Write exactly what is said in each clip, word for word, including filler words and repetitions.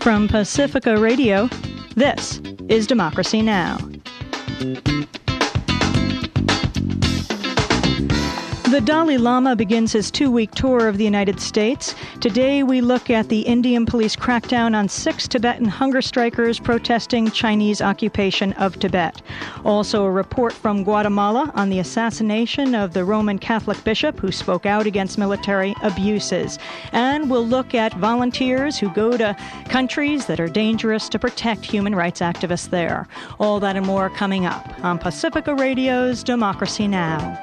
From Pacifica Radio, this is Democracy Now! The Dalai Lama begins his two-week tour of the United States. Today we look at the Indian police crackdown on six Tibetan hunger strikers protesting Chinese occupation of Tibet. Also a report from Guatemala on the assassination of the Roman Catholic bishop who spoke out against military abuses. And we'll look at volunteers who go to countries that are dangerous to protect human rights activists there. All that and more coming up on Pacifica Radio's Democracy Now!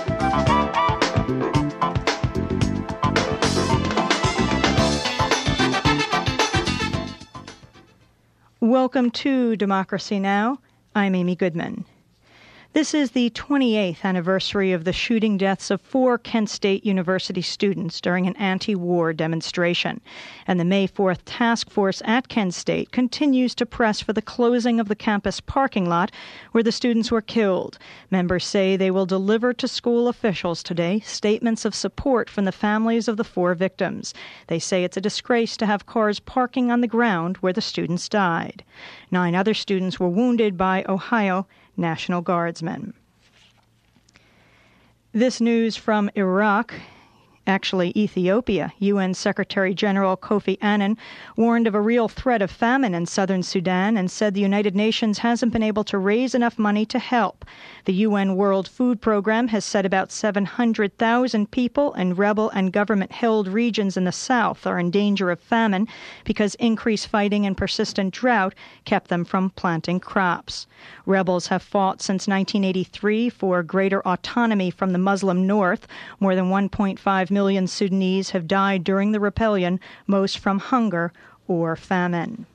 Welcome to Democracy Now! I'm Amy Goodman. This is the twenty-eighth anniversary of the shooting deaths of four Kent State University students during an anti-war demonstration. And the May fourth task force at Kent State continues to press for the closing of the campus parking lot where the students were killed. Members say they will deliver to school officials today statements of support from the families of the four victims. They say it's a disgrace to have cars parking on the ground where the students died. Nine other students were wounded by Ohio National Guardsmen. This news from Iraq, actually Ethiopia. U N Secretary General Kofi Annan warned of a real threat of famine in southern Sudan and said the United Nations hasn't been able to raise enough money to help. The U N World Food Program has said about seven hundred thousand people in rebel and government-held regions in the south are in danger of famine because increased fighting and persistent drought kept them from planting crops. Rebels have fought since nineteen eighty-three for greater autonomy from the Muslim north. More than one point five million Sudanese have died during the rebellion, most from hunger or famine.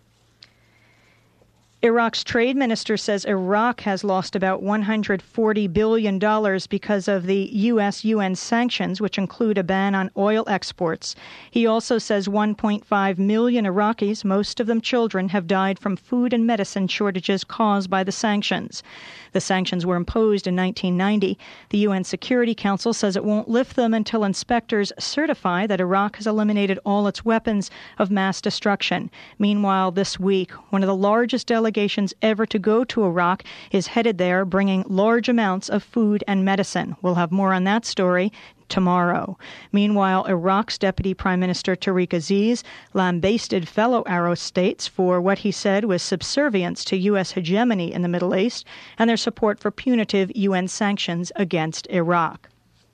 Iraq's trade minister says Iraq has lost about one hundred forty billion dollars because of the U S U N sanctions, which include a ban on oil exports. He also says one point five million Iraqis, most of them children, have died from food and medicine shortages caused by the sanctions. The sanctions were imposed in nineteen ninety. The U N Security Council says it won't lift them until inspectors certify that Iraq has eliminated all its weapons of mass destruction. Meanwhile, this week, one of the largest delegations ever to go to Iraq is headed there, bringing large amounts of food and medicine. We'll have more on that story tomorrow. Meanwhile, Iraq's Deputy Prime Minister Tariq Aziz lambasted fellow Arab states for what he said was subservience to U S hegemony in the Middle East and their support for punitive U N sanctions against Iraq.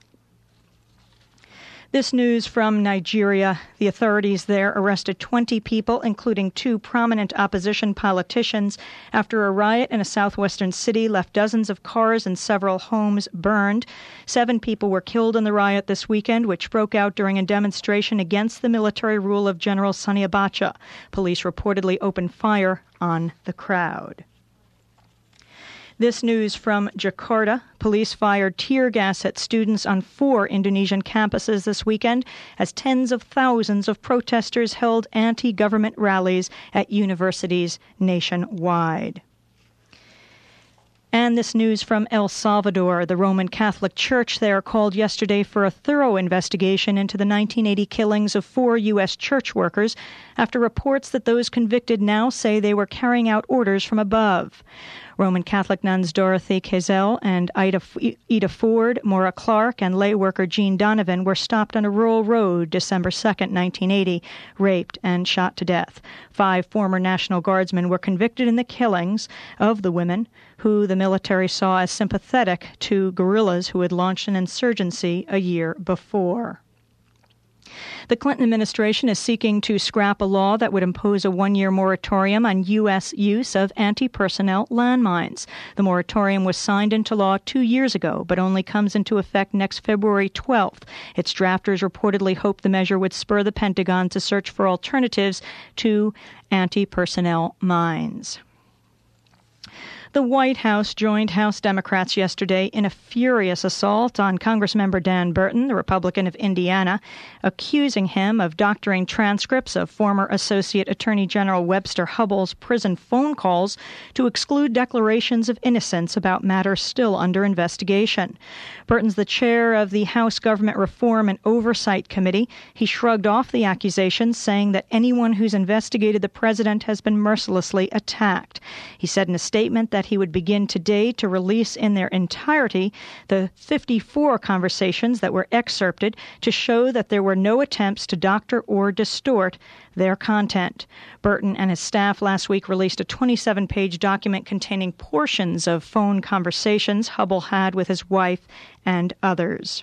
This news from Nigeria. The authorities there arrested twenty people, including two prominent opposition politicians, after a riot in a southwestern city left dozens of cars and several homes burned. Seven people were killed in the riot this weekend, which broke out during a demonstration against the military rule of General Sani Abacha. Police reportedly opened fire on the crowd. This news from Jakarta. Police fired tear gas at students on four Indonesian campuses this weekend as tens of thousands of protesters held anti-government rallies at universities nationwide. And this news from El Salvador. The Roman Catholic Church there called yesterday for a thorough investigation into the nineteen eighty killings of four U S church workers after reports that those convicted now say they were carrying out orders from above. Roman Catholic nuns Dorothy Kazel and Ida, Ida Ford, Maura Clark, and lay worker Jean Donovan were stopped on a rural road December second, nineteen eighty, raped and shot to death. Five former National Guardsmen were convicted in the killings of the women, who the military saw as sympathetic to guerrillas who had launched an insurgency a year before. The Clinton administration is seeking to scrap a law that would impose a one-year moratorium on U S use of anti-personnel landmines. The moratorium was signed into law two years ago, but only comes into effect next February twelfth. Its drafters reportedly hoped the measure would spur the Pentagon to search for alternatives to anti-personnel mines. The White House joined House Democrats yesterday in a furious assault on Congressmember Dan Burton, the Republican of Indiana, accusing him of doctoring transcripts of former Associate Attorney General Webster Hubbell's prison phone calls to exclude declarations of innocence about matters still under investigation. Burton's the chair of the House Government Reform and Oversight Committee. He shrugged off the accusations, saying that anyone who's investigated the president has been mercilessly attacked. He said in a statement that he would begin today to release in their entirety the fifty-four conversations that were excerpted to show that there were no attempts to doctor or distort their content. Burton and his staff last week released a twenty-seven page document containing portions of phone conversations Hubbell had with his wife and others.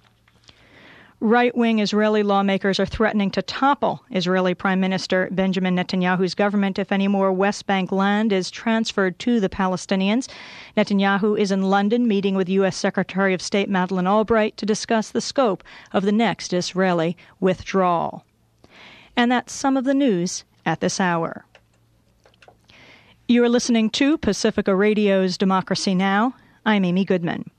Right-wing Israeli lawmakers are threatening to topple Israeli Prime Minister Benjamin Netanyahu's government if any more West Bank land is transferred to the Palestinians. Netanyahu is in London meeting with U S Secretary of State Madeleine Albright to discuss the scope of the next Israeli withdrawal. And that's some of the news at this hour. You are listening to Pacifica Radio's Democracy Now! I'm Amy Goodman.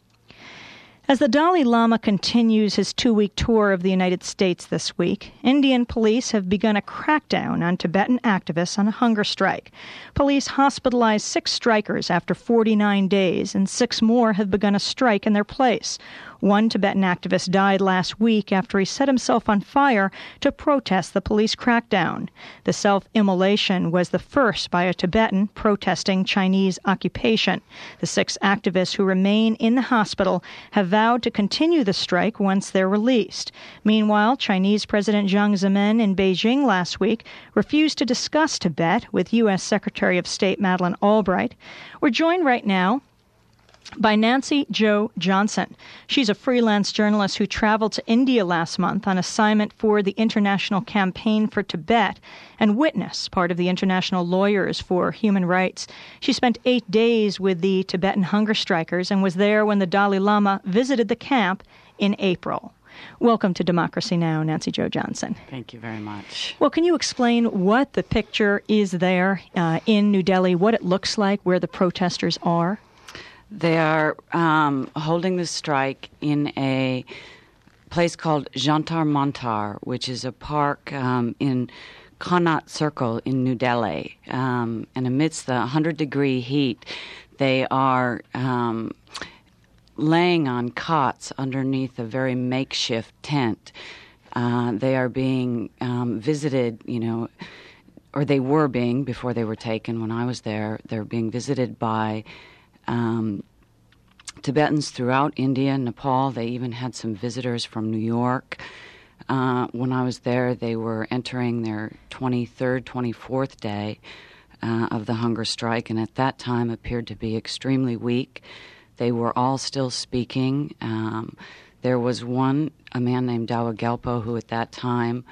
As the Dalai Lama continues his two-week tour of the United States this week, Indian police have begun a crackdown on Tibetan activists on a hunger strike. Police hospitalized six strikers after forty-nine days, and six more have begun a strike in their place. One Tibetan activist died last week after he set himself on fire to protest the police crackdown. The self-immolation was the first by a Tibetan protesting Chinese occupation. The six activists who remain in the hospital have vowed to continue the strike once they're released. Meanwhile, Chinese President Jiang Zemin in Beijing last week refused to discuss Tibet with U S Secretary of State Madeleine Albright. We're joined right now by Nancy Jo Johnson. She's a freelance journalist who traveled to India last month on assignment for the International Campaign for Tibet and Witness, part of the International Lawyers for Human Rights. She spent eight days with the Tibetan hunger strikers and was there when the Dalai Lama visited the camp in April. Welcome to Democracy Now!, Nancy Jo Johnson. Thank you very much. Well, can you explain what the picture is there uh, in New Delhi, what it looks like, where the protesters are? They are um, holding the strike in a place called Jantar Mantar, which is a park um, in Connaught Circle in New Delhi. Um, and amidst the one hundred degree heat, they are um, laying on cots underneath a very makeshift tent. Uh, they are being um, visited, you know, or they were being, before they were taken when I was there, they're being visited by Um, Tibetans throughout India and Nepal. They even had some visitors from New York. Uh, when I was there, they were entering their twenty-third, twenty-fourth day uh, of the hunger strike, and at that time appeared to be extremely weak. They were all still speaking. Um, there was one, a man named Dawa Gelpo, who at that time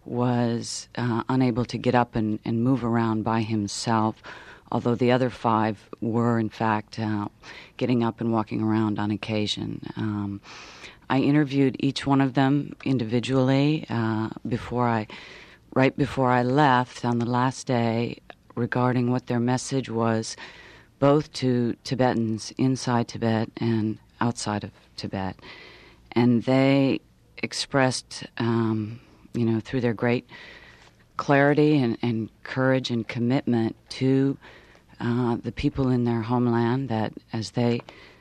was uh, unable to get up and, and move around by himself, although the other five were, in fact, uh, getting up and walking around on occasion. Um, I interviewed each one of them individually uh, before I, right before I left on the last day, regarding what their message was, both to Tibetans inside Tibet and outside of Tibet. And they expressed, um, you know, through their great clarity and, and courage and commitment to Uh, the people in their homeland, that as they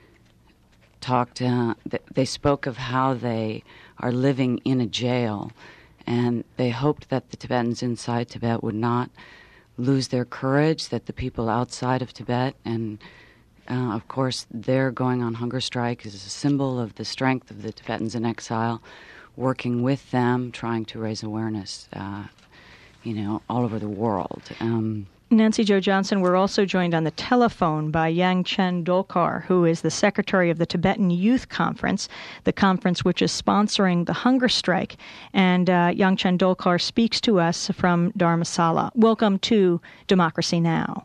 talked, uh, th- they spoke of how they are living in a jail, and they hoped that the Tibetans inside Tibet would not lose their courage, that the people outside of Tibet, and uh, of course their going on hunger strike is a symbol of the strength of the Tibetans in exile, working with them, trying to raise awareness, uh, you know, all over the world. Um, Nancy Jo Johnson, we're also joined on the telephone by Yangchen Dolkar, who is the secretary of the Tibetan Youth Conference, the conference which is sponsoring the hunger strike. And uh, Yangchen Dolkar speaks to us from Dharamsala. Welcome to Democracy Now!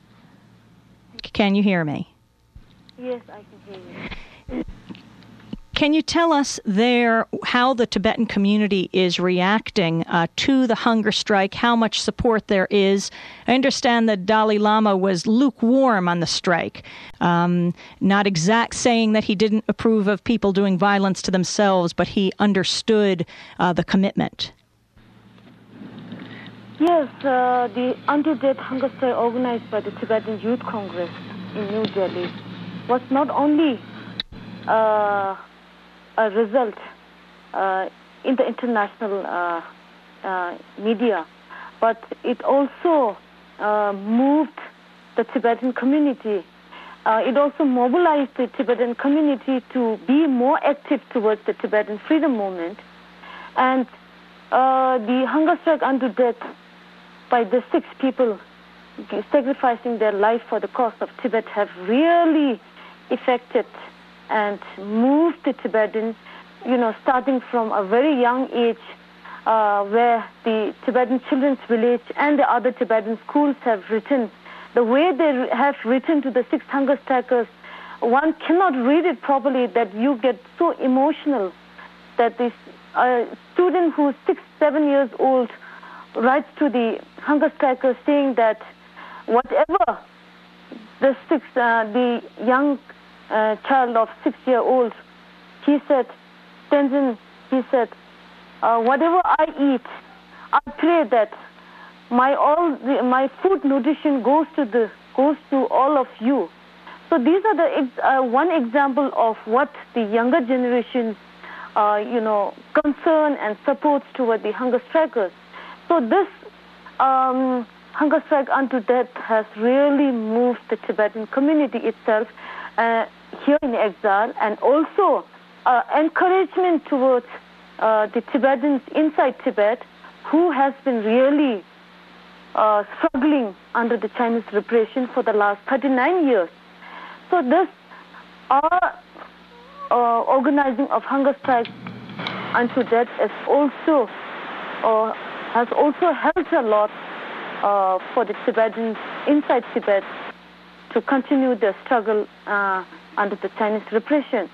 Can you hear me? Yes, I can hear you. Can you tell us there how the Tibetan community is reacting uh, to the hunger strike, how much support there is? I understand that Dalai Lama was lukewarm on the strike, um, not exact saying that he didn't approve of people doing violence to themselves, but he understood uh, the commitment. Yes, uh, the anti-death hunger strike organized by the Tibetan Youth Congress in New Delhi was not only uh, a result uh, in the international uh, uh, media, but it also uh, moved the Tibetan community. Uh, it also mobilized the Tibetan community to be more active towards the Tibetan freedom movement. And uh, the hunger strike unto death by the six people sacrificing their life for the cause of Tibet have really affected and moved the Tibetan, you know, starting from a very young age, uh, where the Tibetan Children's Village and the other Tibetan schools have written. The way they have written to the six hunger strikers, one cannot read it properly, that you get so emotional that this uh, student who's six, seven years old writes to the hunger strikers saying that whatever the six, uh, the young uh, child of six year old, he said, Tenzin, he said, uh, whatever I eat, I pray that my all the, my food nutrition goes to the goes to all of you. So these are the uh, one example of what the younger generation, uh, you know, concern and supports toward the hunger strikers. So this um, hunger strike unto death has really moved the Tibetan community itself uh, here in exile, and also uh, encouragement towards uh, the Tibetans inside Tibet who has been really uh, struggling under the Chinese repression for the last thirty-nine years. So this our uh, organizing of hunger strike unto death is also uh, has also helped a lot uh, for the Tibetans inside Tibet to continue their struggle uh, under the Chinese repression.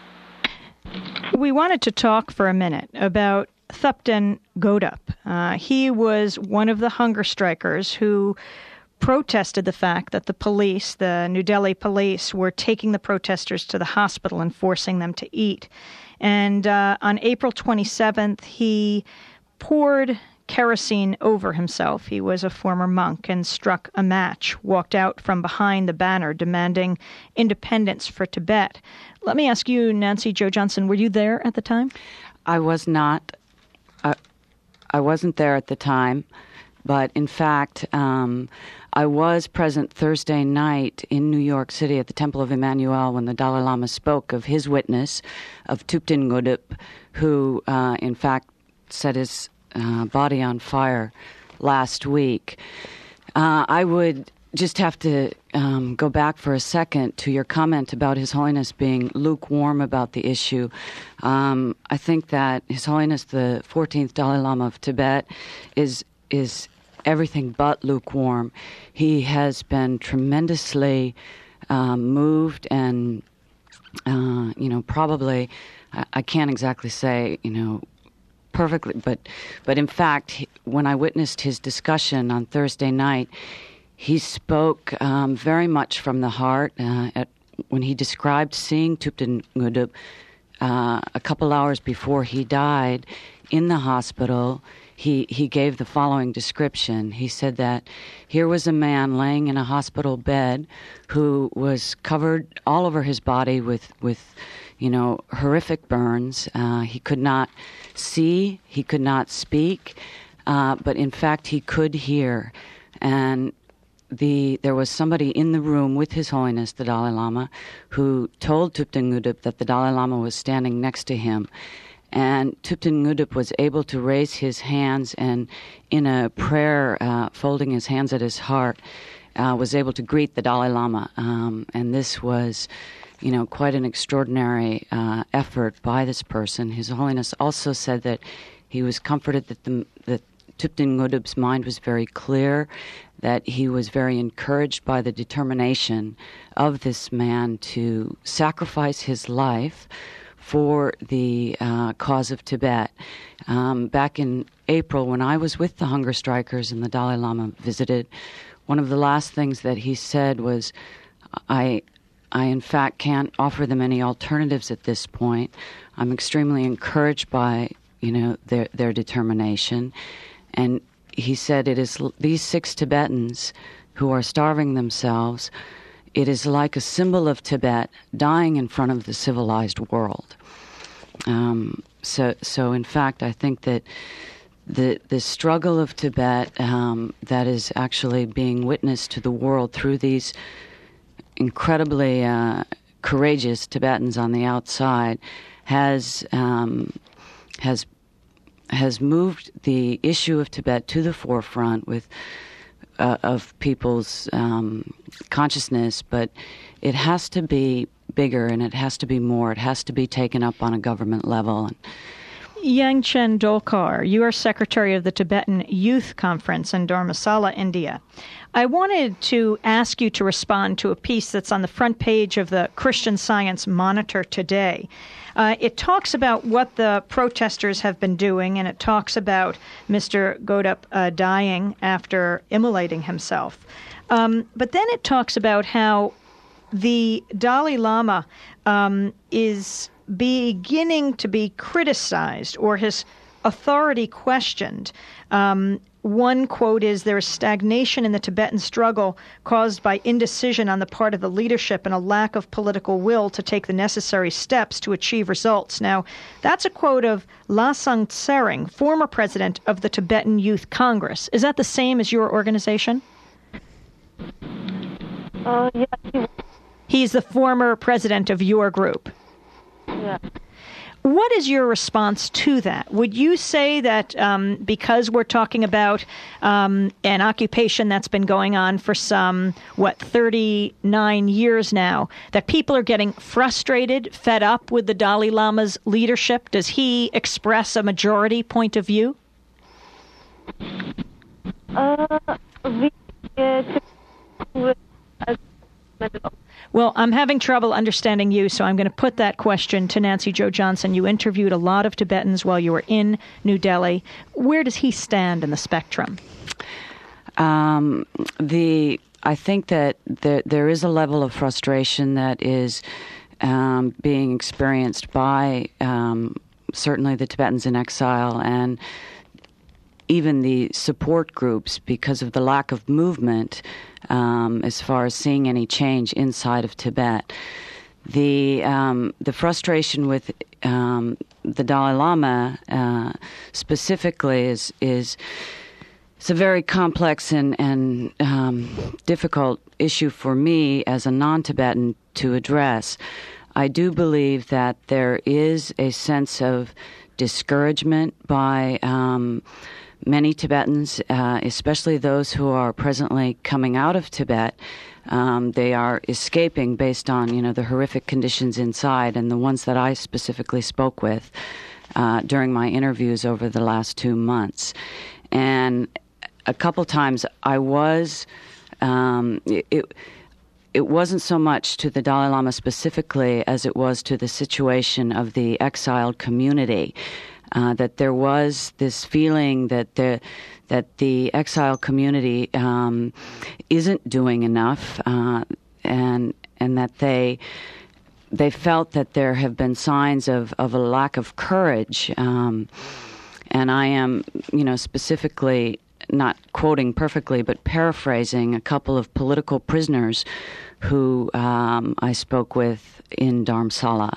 We wanted to talk for a minute about Thupten Godop. Uh, he was one of the hunger strikers who protested the fact that the police, the New Delhi police, were taking the protesters to the hospital and forcing them to eat. And uh, on April twenty-seventh, he poured kerosene over himself. He was a former monk and struck a match, walked out from behind the banner demanding independence for Tibet. Let me ask you, Nancy Jo Johnson, were you there at the time? I was not. I, I wasn't there at the time, but in fact, um, I was present Thursday night in New York City at the Temple of Emmanuel when the Dalai Lama spoke of his witness, of Thupten Godop, who, uh, in fact, set his uh, body on fire last week. Uh, I would just have to um, go back for a second to your comment about His Holiness being lukewarm about the issue. Um, I think that His Holiness the fourteenth Dalai Lama of Tibet is is everything but lukewarm. He has been tremendously um, moved and, uh, you know, probably, I, I can't exactly say, you know, perfectly, but, but in fact, he, when I witnessed his discussion on Thursday night, he spoke um, very much from the heart. Uh, at, when he described seeing Thupten Godop uh, a couple hours before he died in the hospital, he, he gave the following description. He said that here was a man laying in a hospital bed who was covered all over his body with, with you know, horrific burns. Uh, he could not see, he could not speak, uh, but in fact he could hear. And The, there was somebody in the room with His Holiness, the Dalai Lama, who told Thupten Godop that the Dalai Lama was standing next to him. And Thupten Godop was able to raise his hands and, in a prayer, uh, folding his hands at his heart, uh, was able to greet the Dalai Lama. Um, and this was, you know, quite an extraordinary uh, effort by this person. His Holiness also said that he was comforted that the that Thupten Godop's mind was very clear, that he was very encouraged by the determination of this man to sacrifice his life for the uh, cause of Tibet. Um, back in April, when I was with the hunger strikers and the Dalai Lama visited, one of the last things that he said was, I, I in fact can't offer them any alternatives at this point. I'm extremely encouraged by, you know, their their determination. And he said, it is l- these six Tibetans who are starving themselves, it is like a symbol of Tibet dying in front of the civilized world. Um, so, so in fact, I think that the the struggle of Tibet um, that is actually being witnessed to the world through these incredibly uh, courageous Tibetans on the outside has um, has has moved the issue of Tibet to the forefront with uh, of people's um, consciousness, but it has to be bigger and it has to be more. It has to be taken up on a government level. Yangchen Dolkar, you are secretary of the Tibetan Youth Conference in Dharamsala, India. I wanted to ask you to respond to a piece that's on the front page of the Christian Science Monitor today. Uh, it talks about what the protesters have been doing, and it talks about Mister Godup uh, dying after immolating himself. Um, but then it talks about how the Dalai Lama um, is beginning to be criticized or his authority questioned. Um, one quote is, there is stagnation in the Tibetan struggle caused by indecision on the part of the leadership and a lack of political will to take the necessary steps to achieve results. Now, that's a quote of Lasang Tsering, former president of the Tibetan Youth Congress. Is that the same as your organization? Uh, yeah, he, He's the former president of your group. yeah. What is your response to that? Would you say that um, because we're talking about um, an occupation that's been going on for some, what, thirty-nine years now, that people are getting frustrated, fed up with the Dalai Lama's leadership? Does he express a majority point of view? Uh, we, uh, Well, I'm having trouble understanding you, so I'm going to put that question to Nancy Jo Johnson. You interviewed a lot of Tibetans while you were in New Delhi. Where does he stand in the spectrum? Um, the I think that the, there is a level of frustration that is um, being experienced by um, certainly the Tibetans in exile and even the support groups because of the lack of movement um, as far as seeing any change inside of Tibet. The um, the frustration with um, the Dalai Lama uh, specifically is is it's a very complex and and um, difficult issue for me as a non-Tibetan to address. I do believe that there is a sense of discouragement by um, many Tibetans, uh, especially those who are presently coming out of Tibet. Um, they are escaping based on, you know, the horrific conditions inside, and the ones that I specifically spoke with uh, during my interviews over the last two months. And a couple times I was, um, it, it wasn't so much to the Dalai Lama specifically as it was to the situation of the exiled community. Uh, that there was this feeling that the that the exile community um, isn't doing enough, uh, and and that they they felt that there have been signs of, of a lack of courage. Um, and I am, you know, specifically not quoting perfectly, but paraphrasing a couple of political prisoners who um, I spoke with in Dharamsala.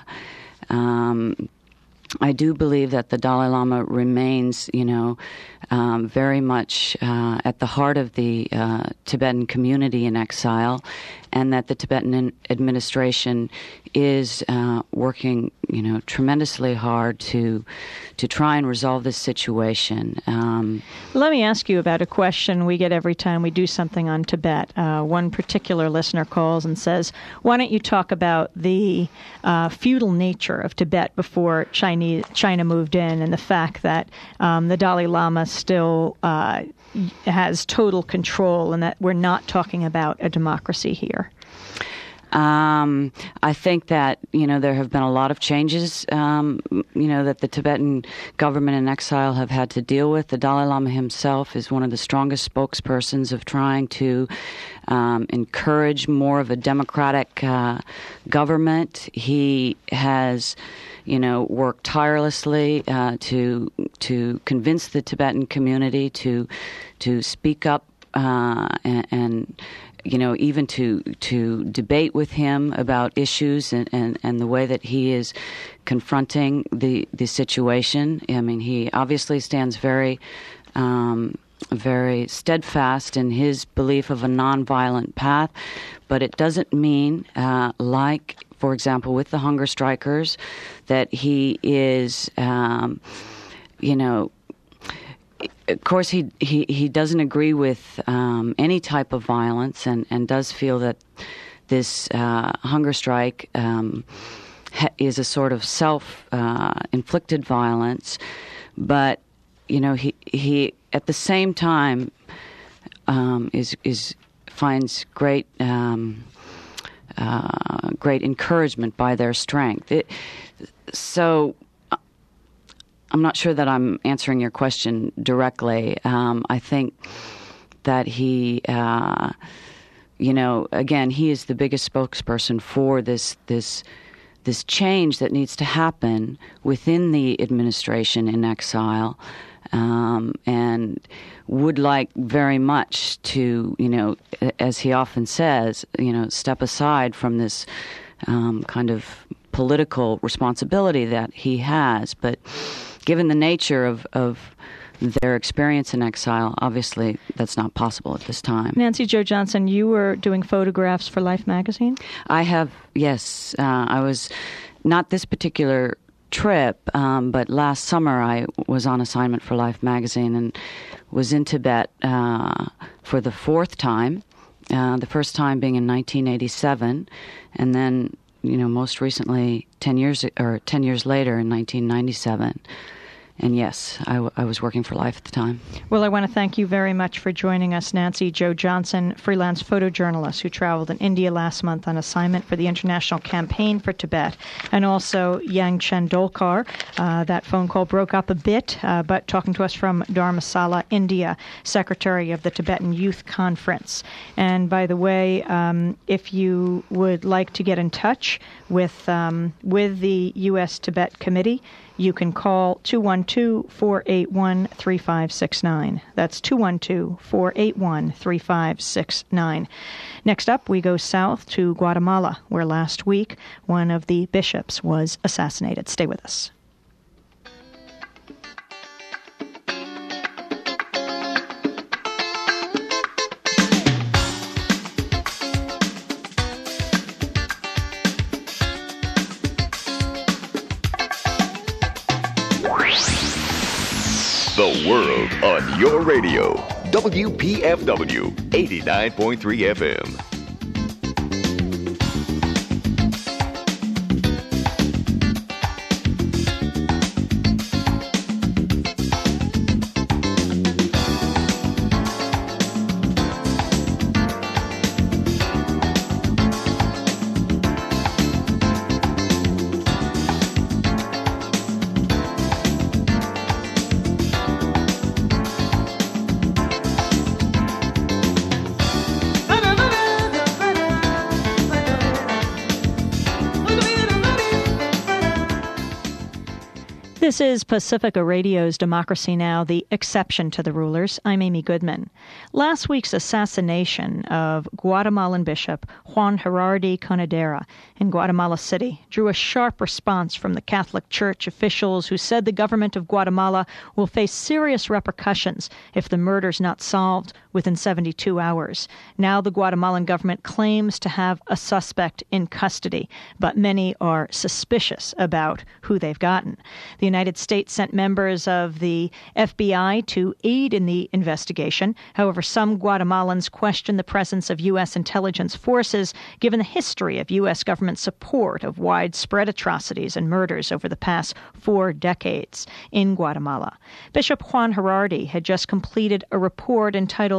Um, I do believe that the Dalai Lama remains, you know, um, very much uh, at the heart of the uh, Tibetan community in exile, and that the Tibetan administration is uh, working, you know, tremendously hard to to try and resolve this situation. Um, Let me ask you about a question we get every time we do something on Tibet. Uh, one particular listener calls and says, why don't you talk about the uh, feudal nature of Tibet before Chinese, China moved in, and the fact that um, the Dalai Lama still uh, has total control and that we're not talking about a democracy here? Um, I think that, you know, there have been a lot of changes, um, you know, that the Tibetan government in exile have had to deal with. The Dalai Lama himself is one of the strongest spokespersons of trying to um, encourage more of a democratic uh, government. He has, you know, worked tirelessly uh, to to convince the Tibetan community to to speak up uh, and, and you know, even to to debate with him about issues and, and, and the way that he is confronting the, the situation. I mean, he obviously stands very um, very steadfast in his belief of a nonviolent path, but it doesn't mean, uh, like, for example, with the hunger strikers, that he is, um, you know, of course, he, he, he doesn't agree with um, any type of violence and, and does feel that this uh, hunger strike um, ha- is a sort of self-inflicted uh, violence. But, you know, he he at the same time um, is is finds great um, uh, great encouragement by their strength. It, so. I'm not sure that I'm answering your question directly. Um, I think that he, uh, you know, again, he is the biggest spokesperson for this this this change that needs to happen within the administration in exile, um, and would like very much to, you know, as he often says, you know, step aside from this um, kind of political responsibility that he has, but. Given the nature of, of their experience in exile, obviously that's not possible at this time. Nancy Jo Johnson, you were doing photographs for Life magazine? I have, yes. Uh, I was, not this particular trip, um, but last summer I was on assignment for Life magazine and was in Tibet uh, for the fourth time, uh, the first time being in nineteen eighty-seven, and then, you know, most recently, ten years or ten years later in nineteen ninety-seven. And yes, I, w- I was working for Life at the time. Well, I want to thank you very much for joining us, Nancy Jo Johnson, freelance photojournalist who traveled in India last month on assignment for the International Campaign for Tibet, and also Yang Chandolkar. Uh, that phone call broke up a bit, uh, but talking to us from Dharamsala, India, Secretary of the Tibetan Youth Conference. And by the way, um, if you would like to get in touch with um, with the U S Tibet Committee, you can call two one two, four eight one, three five six nine. That's two one two, four eight one, three five six nine. Next up, we go south to Guatemala, where last week one of the bishops was assassinated. Stay with us. The world on your radio. W P F W eighty-nine point three F M. This is Pacifica Radio's Democracy Now!, the exception to the rulers. I'm Amy Goodman. Last week's assassination of Guatemalan Bishop Juan Gerardi Conedera in Guatemala City drew a sharp response from the Catholic Church officials who said the government of Guatemala will face serious repercussions if the murder's not solved within seventy-two hours. Now the Guatemalan government claims to have a suspect in custody, but many are suspicious about who they've gotten. The United States sent members of the F B I to aid in the investigation. However, some Guatemalans question the presence of U S intelligence forces, given the history of U S government support of widespread atrocities and murders over the past four decades in Guatemala. Bishop Juan Gerardi had just completed a report entitled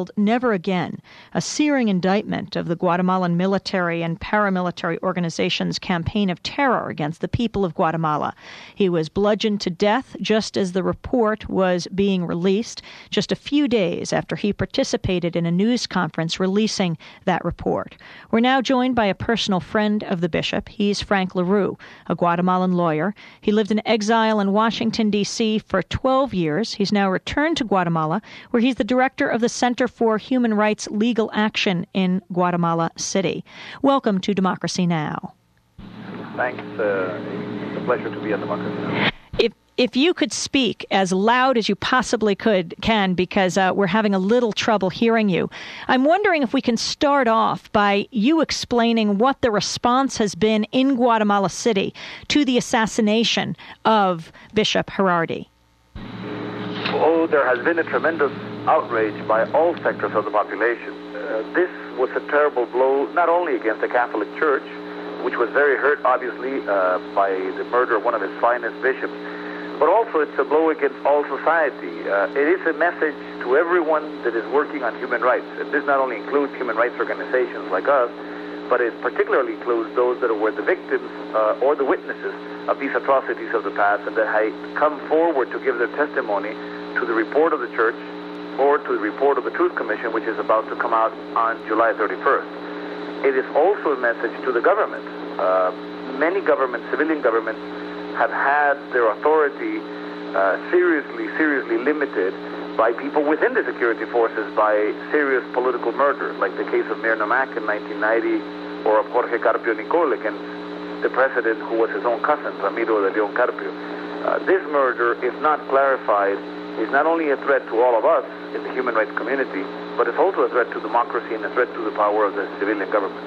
titled Never Again, a searing indictment of the Guatemalan military and paramilitary organization's campaign of terror against the people of Guatemala. He was bludgeoned to death just as the report was being released, just a few days after he participated in a news conference releasing that report. We're now joined by a personal friend of the bishop. He's Frank LaRue, a Guatemalan lawyer. He lived in exile in Washington, D C for twelve years. He's now returned to Guatemala, where he's the director of the Center for Human Rights Legal Action in Guatemala City. Welcome to Democracy Now! Thanks. Uh, it's a pleasure to be on Democracy Now! If if you could speak as loud as you possibly could, can, because uh, we're having a little trouble hearing you. I'm wondering if we can start off by you explaining what the response has been in Guatemala City to the assassination of Bishop Gerardi. Oh, there has been a tremendous outrage by all sectors of the population. Uh, this was a terrible blow, not only against the Catholic Church, which was very hurt, obviously, uh, by the murder of one of its finest bishops, but also it's a blow against all society. Uh, it is a message to everyone that is working on human rights. And this not only includes human rights organizations like us, but it particularly includes those that were the victims uh, or the witnesses of these atrocities of the past and that have come forward to give their testimony to the report of the church or to the report of the Truth Commission, which is about to come out on July thirty-first. It is also a message to the government. Uh, many governments, civilian governments, have had their authority uh, seriously, seriously limited by people within the security forces by serious political murder, like the case of Mir Namak in nineteen ninety, or of Jorge Carpio Nicol against the president who was his own cousin, Ramiro de Leon Carpio. Uh, this murder, if not clarified, is not only a threat to all of us in the human rights community, but it's also a threat to democracy and a threat to the power of the civilian government.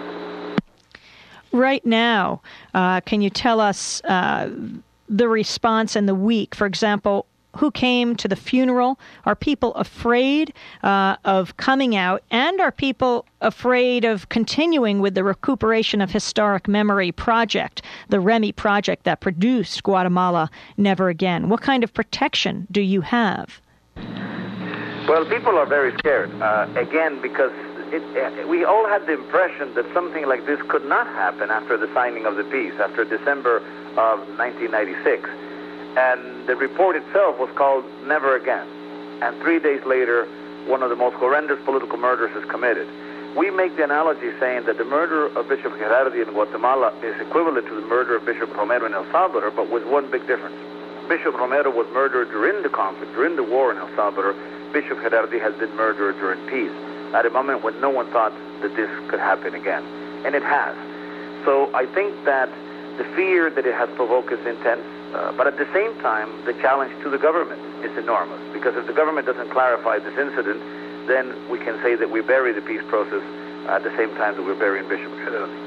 Right now, uh, can you tell us uh, the response in the week? For example, who came to the funeral? Are people afraid uh, of coming out? And are people afraid of continuing with the Recuperation of Historic Memory project, the REMI project that produced Guatemala Never Again? What kind of protection do you have? Well, people are very scared, uh, again, because it, uh, we all had the impression that something like this could not happen after the signing of the peace, after December of nineteen ninety-six. And the report itself was called Never Again. And three days later, one of the most horrendous political murders is committed. We make the analogy saying that the murder of Bishop Gerardi in Guatemala is equivalent to the murder of Bishop Romero in El Salvador, but with one big difference. Bishop Romero was murdered during the conflict, during the war in El Salvador. Bishop Gerardi has been murdered during peace, at a moment when no one thought that this could happen again. And it has. So I think that the fear that it has provoked is intense. Uh, but at the same time, the challenge to the government is enormous, because if the government doesn't clarify this incident, then we can say that we bury the peace process at the same time that we're burying Bishop Gerardi.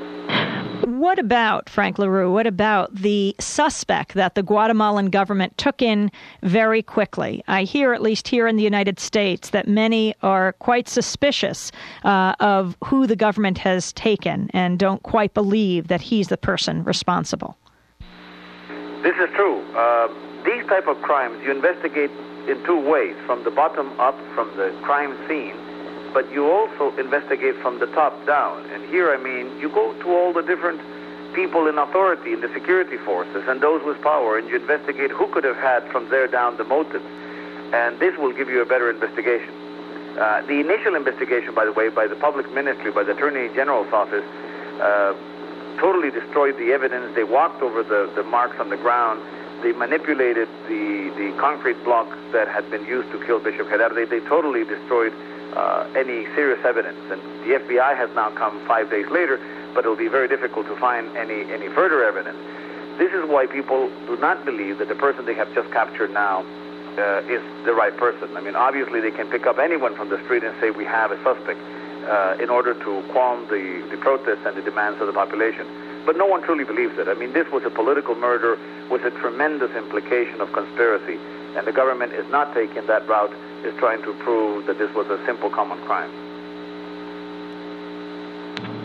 What about, Frank LaRue, what about the suspect that the Guatemalan government took in very quickly? I hear, at least here in the United States, that many are quite suspicious uh, of who the government has taken and don't quite believe that he's the person responsible. This is true. Uh, these type of crimes, you investigate in two ways, from the bottom up, from the crime scene, but you also investigate from the top down. And here, I mean, you go to all the different people in authority in the security forces and those with power, and you investigate who could have had from there down the motives. And this will give you a better investigation. Uh, the initial investigation, by the way, by the public ministry, by the Attorney General's office, uh, totally destroyed the evidence. They walked over the, the marks on the ground. They manipulated the, the concrete block that had been used to kill Bishop Gerardi. They totally destroyed uh, any serious evidence. And the F B I has now come five days later, but it will be very difficult to find any, any further evidence. This is why people do not believe that the person they have just captured now uh, is the right person. I mean, obviously they can pick up anyone from the street and say we have a suspect uh, in order to qualm the, the protests and the demands of the population. But no one truly believes it. I mean, this was a political murder with a tremendous implication of conspiracy, and the government is not taking that route, is trying to prove that this was a simple common crime.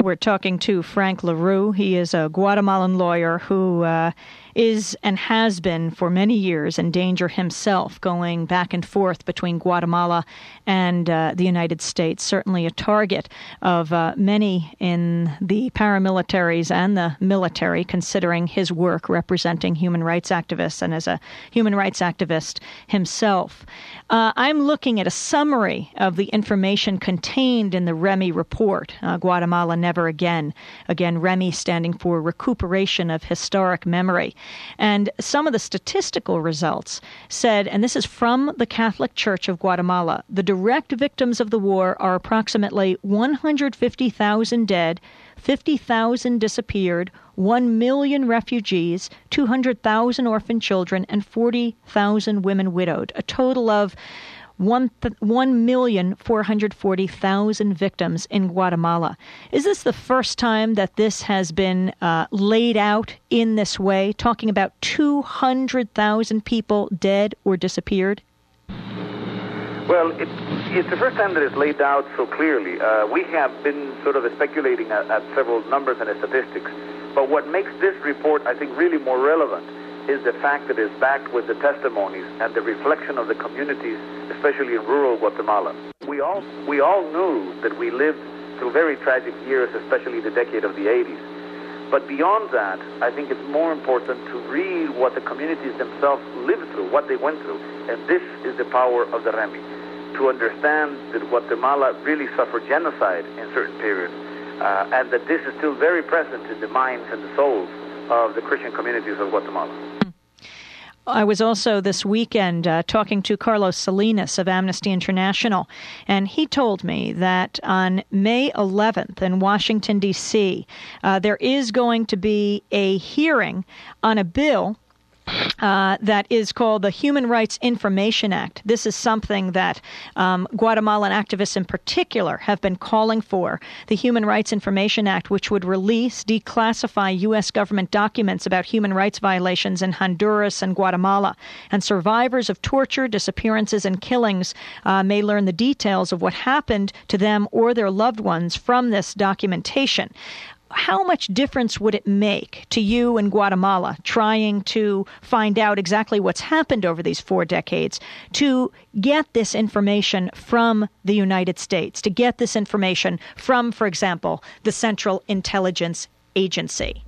We're talking to Frank LaRue. He is a Guatemalan lawyer who uh, is and has been for many years in danger himself, going back and forth between Guatemala and uh, the United States, certainly a target of uh, many in the paramilitaries and the military, considering his work representing human rights activists and as a human rights activist himself. Uh, I'm looking at a summary of the information contained in the REMI report, uh, Guatemala Never Again. Again, REMI standing for Recuperation of Historic Memory. And some of the statistical results said, and this is from the Catholic Church of Guatemala, the direct victims of the war are approximately one hundred fifty thousand dead, fifty thousand disappeared, one million refugees, two hundred thousand orphan children, and forty thousand women widowed, a total of one million four hundred forty thousand victims in Guatemala. Is this the first time that this has been uh, laid out in this way, talking about two hundred thousand people dead or disappeared? Well, it, it's the first time that it's laid out so clearly. Uh, we have been sort of speculating at, at several numbers and statistics, but what makes this report, I think, really more relevant is the fact that it's backed with the testimonies and the reflection of the communities, especially in rural Guatemala. We all we all knew that we lived through very tragic years, especially the decade of the eighties. But beyond that, I think it's more important to read what the communities themselves lived through, what they went through. And this is the power of the REMI, to understand that Guatemala really suffered genocide in certain periods, uh, and that this is still very present in the minds and the souls of the Christian communities of Guatemala. I was also this weekend uh, talking to Carlos Salinas of Amnesty International, and he told me that on May eleventh in Washington, D C, uh, there is going to be a hearing on a bill Uh, that is called the Human Rights Information Act. This is something that um, Guatemalan activists in particular have been calling for. The Human Rights Information Act, which would release, declassify U S government documents about human rights violations in Honduras and Guatemala. And survivors of torture, disappearances, and killings uh, may learn the details of what happened to them or their loved ones from this documentation. How much difference would it make to you in Guatemala trying to find out exactly what's happened over these four decades to get this information from the United States, to get this information from, for example, the Central Intelligence Agency?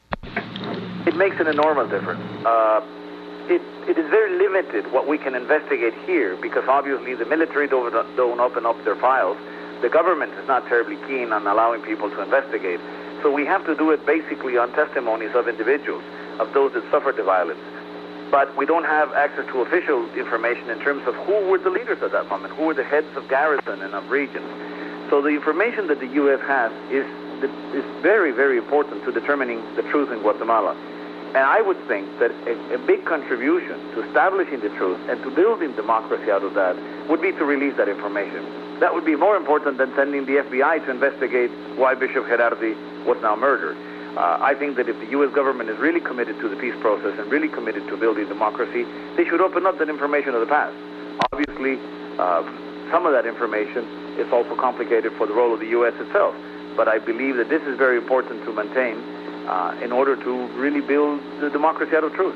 It makes an enormous difference. Uh, it, it is very limited what we can investigate here because obviously the military don't, don't open up their files. The government is not terribly keen on allowing people to investigate. So we have to do it basically on testimonies of individuals, of those that suffered the violence. But we don't have access to official information in terms of who were the leaders at that moment, who were the heads of garrison and of regions. So the information that the U S has is, is very, very important to determining the truth in Guatemala. And I would think that a, a big contribution to establishing the truth and to building democracy out of that would be to release that information. That would be more important than sending the F B I to investigate why Bishop Gerardi was now murdered. Uh, I think that if the U S government is really committed to the peace process and really committed to building democracy, they should open up that information of the past. Obviously, uh, some of that information is also complicated for the role of the U S itself. But I believe that this is very important to maintain uh, in order to really build the democracy out of truth.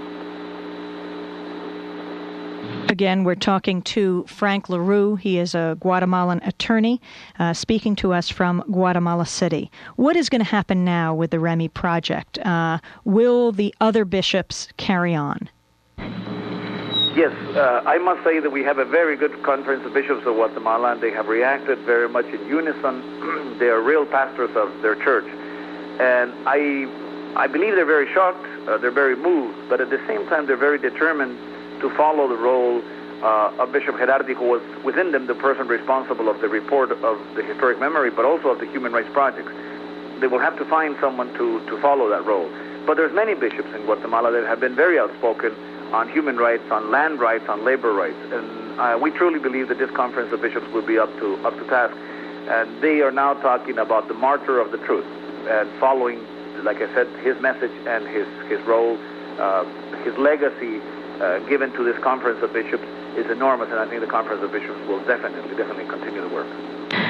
Again, we're talking to Frank LaRue. He is a Guatemalan attorney uh, speaking to us from Guatemala City. What is going to happen now with the REMI project? Uh, will the other bishops carry on? Yes, uh, I must say that we have a very good conference of bishops of Guatemala, and they have reacted very much in unison. They are real pastors of their church. And I, I believe they're very shocked, uh, they're very moved, but at the same time they're very determined to follow the role uh, of Bishop Gerardi, who was within them the person responsible of the report of the historic memory, but also of the human rights projects. They will have to find someone to, to follow that role. But there's many bishops in Guatemala that have been very outspoken on human rights, on land rights, on labor rights. And uh, we truly believe that this conference of bishops will be up to, up to task. And they are now talking about the martyr of the truth and following, like I said, his message and his, his role, uh, his legacy, Uh, given to this conference of bishops is enormous, and I think the Conference of Bishops will definitely, definitely continue the work.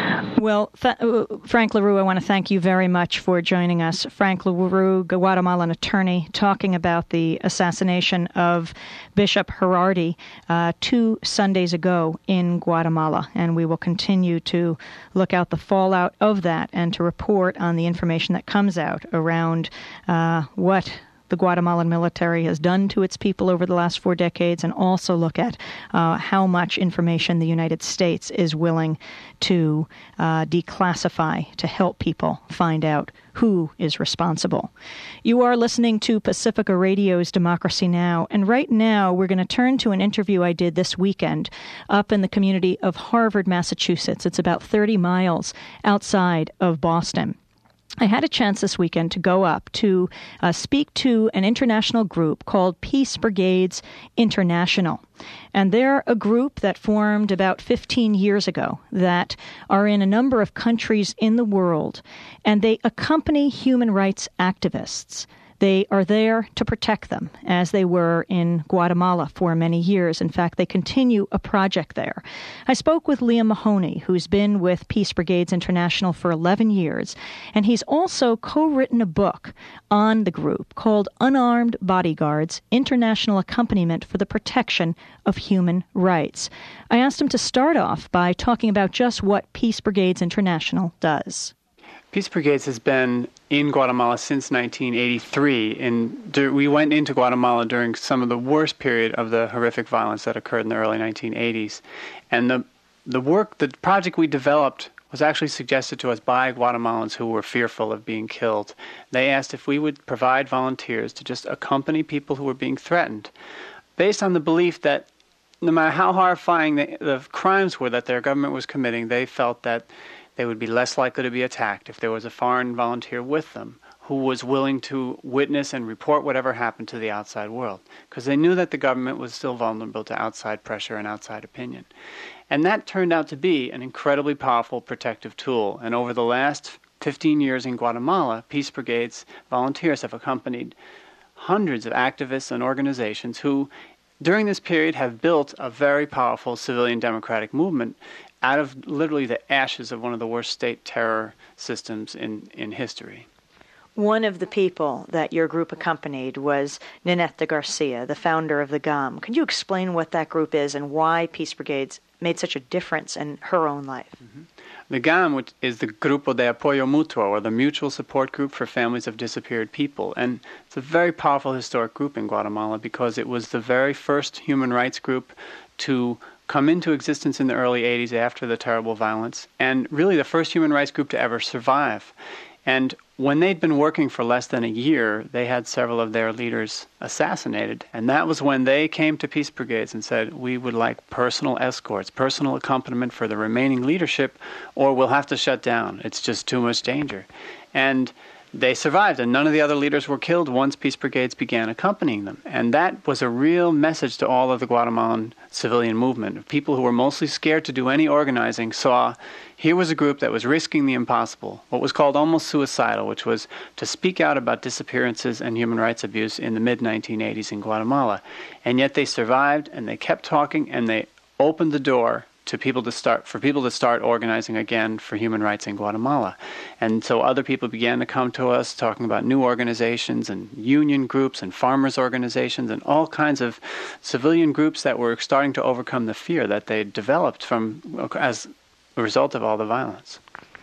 Well, th- uh, Frank LaRue, I want to thank you very much for joining us. Frank LaRue, Guatemalan attorney, talking about the assassination of Bishop Gerardi uh, two Sundays ago in Guatemala. And we will continue to look out the fallout of that and to report on the information that comes out around uh, what the Guatemalan military has done to its people over the last four decades, and also look at uh, how much information the United States is willing to uh, declassify to help people find out who is responsible. You are listening to Pacifica Radio's Democracy Now!, and right now we're going to turn to an interview I did this weekend up in the community of Harvard, Massachusetts. It's about thirty miles outside of Boston. I had a chance this weekend to go up to uh, speak to an international group called Peace Brigades International. And they're a group that formed about fifteen years ago that are in a number of countries in the world, and they accompany human rights activists. They are there to protect them, as they were in Guatemala for many years. In fact, they continue a project there. I spoke with Liam Mahoney, who's been with Peace Brigades International for eleven years, and he's also co-written a book on the group called Unarmed Bodyguards, International Accompaniment for the Protection of Human Rights. I asked him to start off by talking about just what Peace Brigades International does. Peace Brigades has been in Guatemala since nineteen eighty-three, and we went into Guatemala during some of the worst period of the horrific violence that occurred in the early nineteen eighties. And the the work, the project we developed was actually suggested to us by Guatemalans who were fearful of being killed. They asked if we would provide volunteers to just accompany people who were being threatened, based on the belief that no matter how horrifying the, the crimes were that their government was committing, they felt that they would be less likely to be attacked if there was a foreign volunteer with them who was willing to witness and report whatever happened to the outside world, because they knew that the government was still vulnerable to outside pressure and outside opinion. And that turned out to be an incredibly powerful protective tool. And over the last fifteen years in Guatemala, Peace Brigades volunteers have accompanied hundreds of activists and organizations who, during this period, have built a very powerful civilian democratic movement out of literally the ashes of one of the worst state terror systems in, in history. One of the people that your group accompanied was Ninette de Garcia, the founder of the G A M. Can you explain what that group is and why Peace Brigades made such a difference in her own life? Mm-hmm. The G A M, which is the Grupo de Apoyo Mutuo, or the Mutual Support Group for Families of Disappeared People. And it's a very powerful historic group in Guatemala because it was the very first human rights group to come into existence in the early eighties after the terrible violence, and really the first human rights group to ever survive. And when they'd been working for less than a year, they had several of their leaders assassinated. And that was when they came to Peace Brigades and said, we would like personal escorts, personal accompaniment for the remaining leadership, or we'll have to shut down. It's just too much danger. And they survived, and none of the other leaders were killed once Peace Brigades began accompanying them. And that was a real message to all of the Guatemalan civilian movement. People who were mostly scared to do any organizing saw here was a group that was risking the impossible, what was called almost suicidal, which was to speak out about disappearances and human rights abuse in the mid nineteen eighties in Guatemala. And yet they survived, and they kept talking, and they opened the door to people to start, for people to start organizing again for human rights in Guatemala. And so other people began to come to us talking about new organizations and union groups and farmers organizations and all kinds of civilian groups that were starting to overcome the fear that they developed from as a result of all the violence.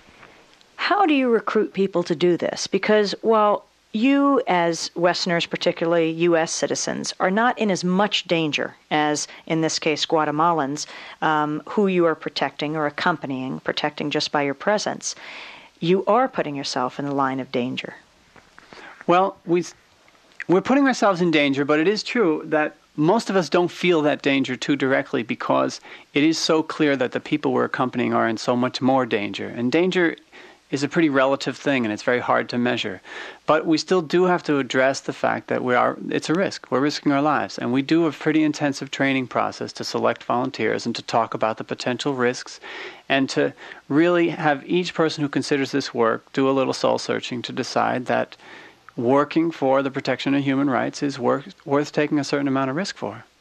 How do you recruit people to do this? Because while you, as Westerners, particularly U S citizens, are not in as much danger as, in this case, Guatemalans, um, who you are protecting or accompanying, protecting just by your presence, you are putting yourself in the line of danger. Well, we, we're putting ourselves in danger, but it is true that most of us don't feel that danger too directly because it is so clear that the people we're accompanying are in so much more danger. And danger is a pretty relative thing, and it's very hard to measure. But we still do have to address the fact that we are, it's a risk. We're risking our lives. And we do a pretty intensive training process to select volunteers and to talk about the potential risks and to really have each person who considers this work do a little soul searching to decide that working for the protection of human rights is worth, worth taking a certain amount of risk for.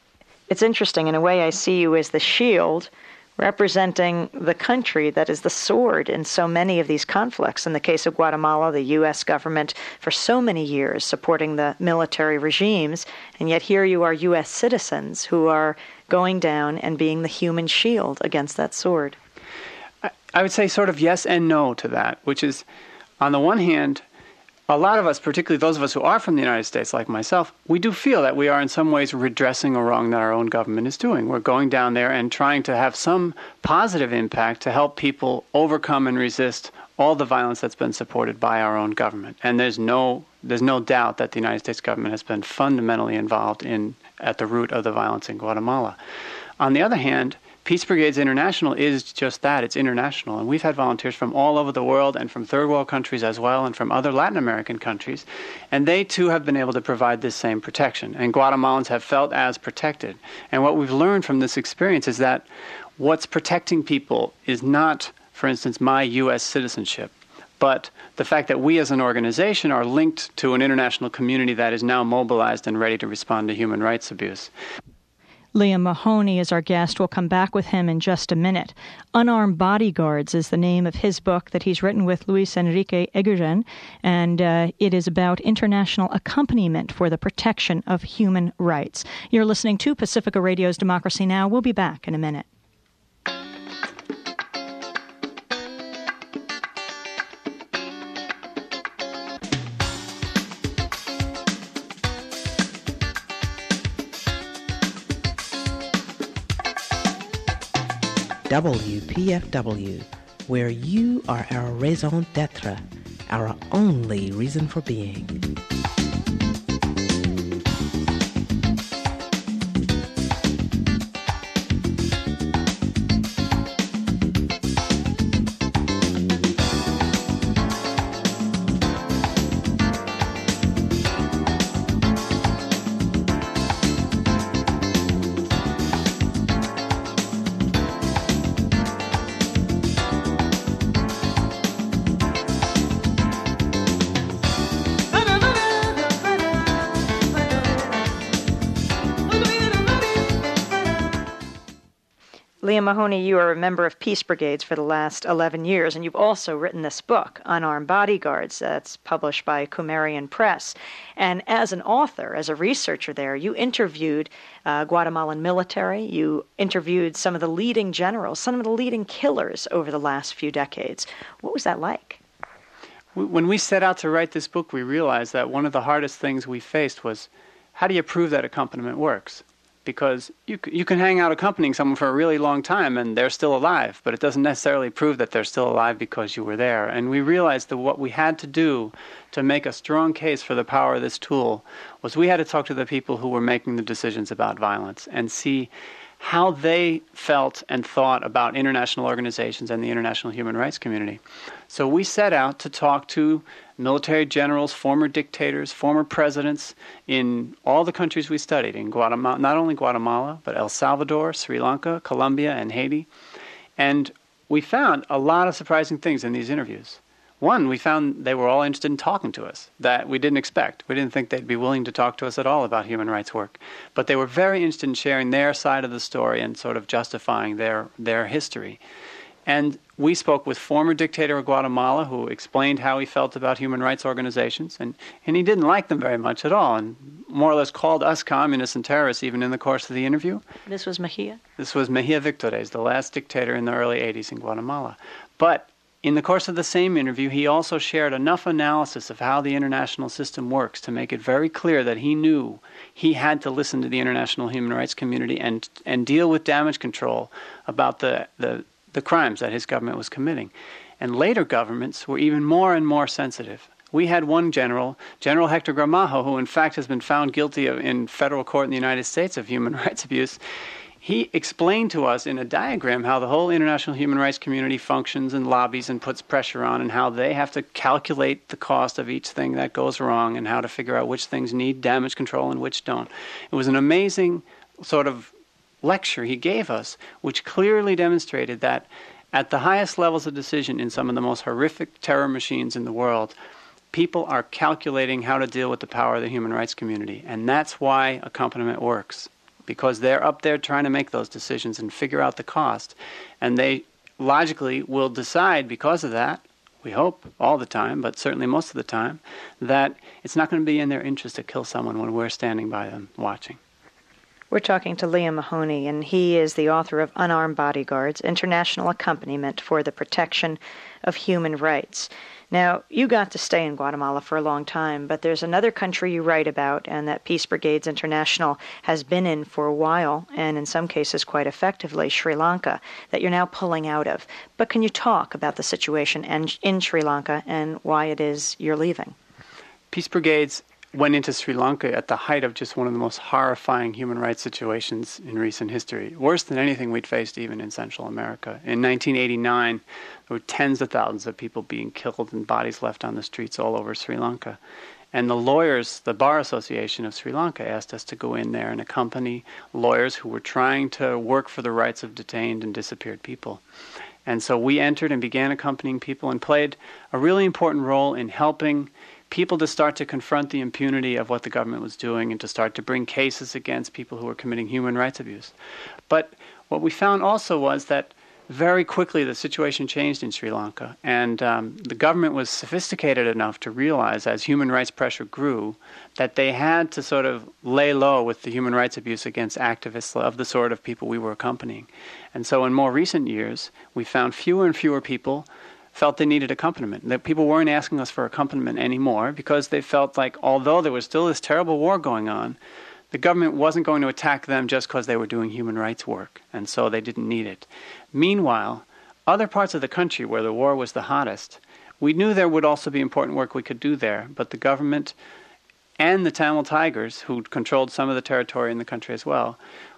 it's interesting. In a way, I see you as the shield representing the country that is the sword in so many of these conflicts. In the case of Guatemala, the U S government for so many years supporting the military regimes, and yet here you are U S citizens who are going down and being the human shield against that sword. I, I would say sort of yes and no to that, which is, on the one hand, a lot of us, particularly those of us who are from the United States, like myself, we do feel that we are in some ways redressing a wrong that our own government is doing. We're going down there and trying to have some positive impact to help people overcome and resist all the violence that's been supported by our own government. And there's no there's no doubt that the United States government has been fundamentally involved in at the root of the violence in Guatemala. On the other hand, Peace Brigades International is just that. It's international. And we've had volunteers from all over the world and from third world countries as well and from other Latin American countries. And they, too, have been able to provide this same protection. And Guatemalans have felt as protected. And what we've learned from this experience is that what's protecting people is not, for instance, my U S citizenship, but the fact that we as an organization are linked to an international community that is now mobilized and ready to respond to human rights abuse. Liam Mahoney is our guest. We'll come back with him in just a minute. Unarmed Bodyguards is the name of his book that he's written with Luis Enrique Eguren, and uh, it is about international accompaniment for the protection of human rights. You're listening to Pacifica Radio's Democracy Now! We'll be back in a minute. W P F W, where you are our raison d'etre, our only reason for being. Liam Mahoney, you are a member of Peace Brigades for the last eleven years, and you've also written this book, Unarmed Bodyguards, that's published by Kumarian Press. And as an author, as a researcher there, you interviewed uh, Guatemalan military, you interviewed some of the leading generals, some of the leading killers over the last few decades. What was that like? When we set out to write this book, we realized that one of the hardest things we faced was, how do you prove that accompaniment works? Because you you can hang out accompanying someone for a really long time and they're still alive, but it doesn't necessarily prove that they're still alive because you were there. And we realized that what we had to do to make a strong case for the power of this tool was we had to talk to the people who were making the decisions about violence and see how they felt and thought about international organizations and the international human rights community. So we set out to talk to military generals, former dictators, former presidents in all the countries we studied, in Guatemala, not only Guatemala, but El Salvador, Sri Lanka, Colombia, and Haiti. And we found a lot of surprising things in these interviews. One, we found they were all interested in talking to us, that we didn't expect. We didn't think they'd be willing to talk to us at all about human rights work. But they were very interested in sharing their side of the story and sort of justifying their, their history. And we spoke with former dictator of Guatemala who explained how he felt about human rights organizations, and, and he didn't like them very much at all, and more or less called us communists and terrorists even in the course of the interview. This was Mejia? This was Mejia Victores, the last dictator in the early eighties in Guatemala. But in the course of the same interview, he also shared enough analysis of how the international system works to make it very clear that he knew he had to listen to the international human rights community and and deal with damage control about the, the, the crimes that his government was committing. And later governments were even more and more sensitive. We had one general, General Hector Gramajo, who in fact has been found guilty of, in federal court in the United States of human rights abuse. He explained to us in a diagram how the whole international human rights community functions and lobbies and puts pressure on, and how they have to calculate the cost of each thing that goes wrong and how to figure out which things need damage control and which don't. It was an amazing sort of lecture he gave us, which clearly demonstrated that at the highest levels of decision in some of the most horrific terror machines in the world, people are calculating how to deal with the power of the human rights community, and that's why accompaniment works. because they're up there trying to make those decisions and figure out the cost. And they logically will decide because of that, we hope all the time, but certainly most of the time, that it's not going to be in their interest to kill someone when we're standing by them watching. We're talking to Liam Mahoney, and he is the author of Unarmed Bodyguards, International Accompaniment for the Protection of Human Rights. Now, you got to stay in Guatemala for a long time, but there's another country you write about and that Peace Brigades International has been in for a while, and in some cases quite effectively, Sri Lanka, that you're now pulling out of. But can you talk about the situation in Sri Lanka and why it is you're leaving? Peace Brigades went into Sri Lanka at the height of just one of the most horrifying human rights situations in recent history, worse than anything we'd faced even in Central America. In nineteen eighty-nine, there were tens of thousands of people being killed and bodies left on the streets all over Sri Lanka. And the lawyers, the Bar Association of Sri Lanka, asked us to go in there and accompany lawyers who were trying to work for the rights of detained and disappeared people. And so we entered and began accompanying people and played a really important role in helping people to start to confront the impunity of what the government was doing and to start to bring cases against people who were committing human rights abuse. But what we found also was that very quickly the situation changed in Sri Lanka, and um, the government was sophisticated enough to realize as human rights pressure grew that they had to sort of lay low with the human rights abuse against activists of the sort of people we were accompanying. And so in more recent years, we found fewer and fewer people felt they needed accompaniment, that people weren't asking us for accompaniment anymore because they felt like although there was still this terrible war going on, the government wasn't going to attack them just because they were doing human rights work, and so they didn't need it. Meanwhile, other parts of the country where the war was the hottest, we knew there would also be important work we could do there, but the government and the Tamil Tigers, who controlled some of the territory in the country as well,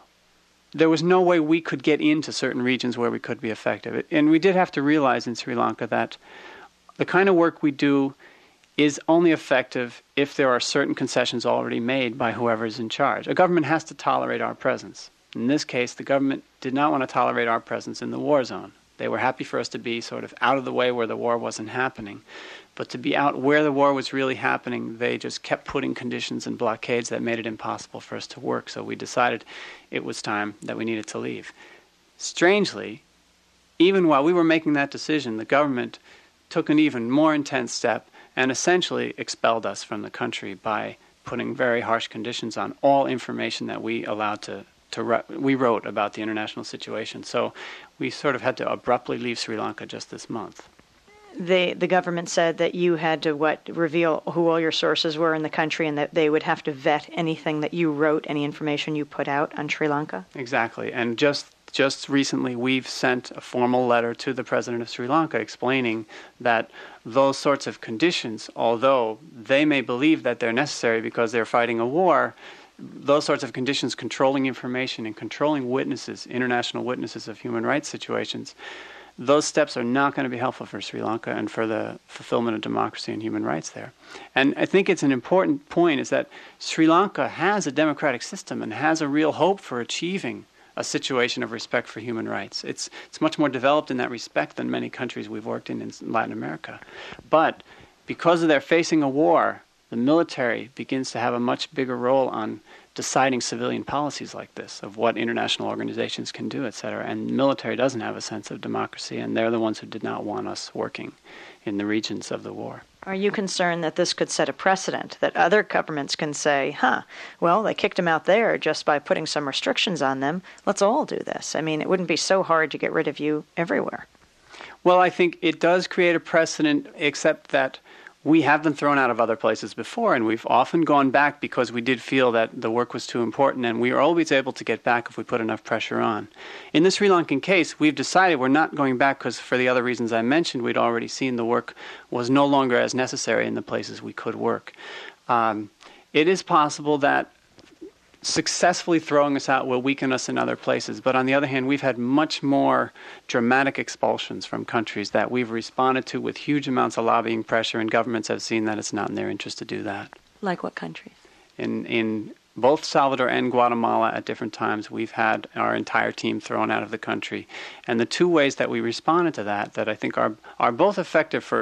there was no way we could get into certain regions where we could be effective. And we did have to realize in Sri Lanka that the kind of work we do is only effective if there are certain concessions already made by whoever is in charge. A government has to tolerate our presence. In this case, the government did not want to tolerate our presence in the war zone. They were happy for us to be sort of out of the way where the war wasn't happening. But to be out where the war was really happening, they just kept putting conditions and blockades that made it impossible for us to work. So we decided it was time that we needed to leave. Strangely, even while we were making that decision, the government took an even more intense step and essentially expelled us from the country by putting very harsh conditions on all information that we allowed to, to re- we wrote about the international situation. So we sort of had to abruptly leave Sri Lanka just this month. The the government said that you had to, what, reveal who all your sources were in the country and that they would have to vet anything that you wrote, any information you put out on Sri Lanka? Exactly. And just just recently we've sent a formal letter to the president of Sri Lanka explaining that those sorts of conditions, although they may believe that they're necessary because they're fighting a war, those sorts of conditions controlling information and controlling witnesses, international witnesses of human rights situations, those steps are not going to be helpful for Sri Lanka and for the fulfillment of democracy and human rights there. And I think it's an important point is that Sri Lanka has a democratic system and has a real hope for achieving a situation of respect for human rights. It's it's much more developed in that respect than many countries we've worked in in Latin America. But because of their facing a war, the military begins to have a much bigger role on deciding civilian policies like this, of what international organizations can do, et cetera. And the military doesn't have a sense of democracy, and they're the ones who did not want us working in the regions of the war. Are you concerned that this could set a precedent, that other governments can say, huh, well, they kicked them out there just by putting some restrictions on them. Let's all do this. I mean, it wouldn't be so hard to get rid of you everywhere. Well, I think it does create a precedent, except that we have been thrown out of other places before, and we've often gone back because we did feel that the work was too important, and we are always able to get back if we put enough pressure on. In the Sri Lankan case, we've decided we're not going back because for the other reasons I mentioned, we'd already seen the work was no longer as necessary in the places we could work. Um, it is possible that successfully throwing us out will weaken us in other places. But on the other hand, we've had much more dramatic expulsions from countries that we've responded to with huge amounts of lobbying pressure, and governments have seen that it's not in their interest to do that. Like what countries? In in both Salvador and Guatemala at different times, we've had our entire team thrown out of the country. And the two ways that we responded to that, that I think are are both effective for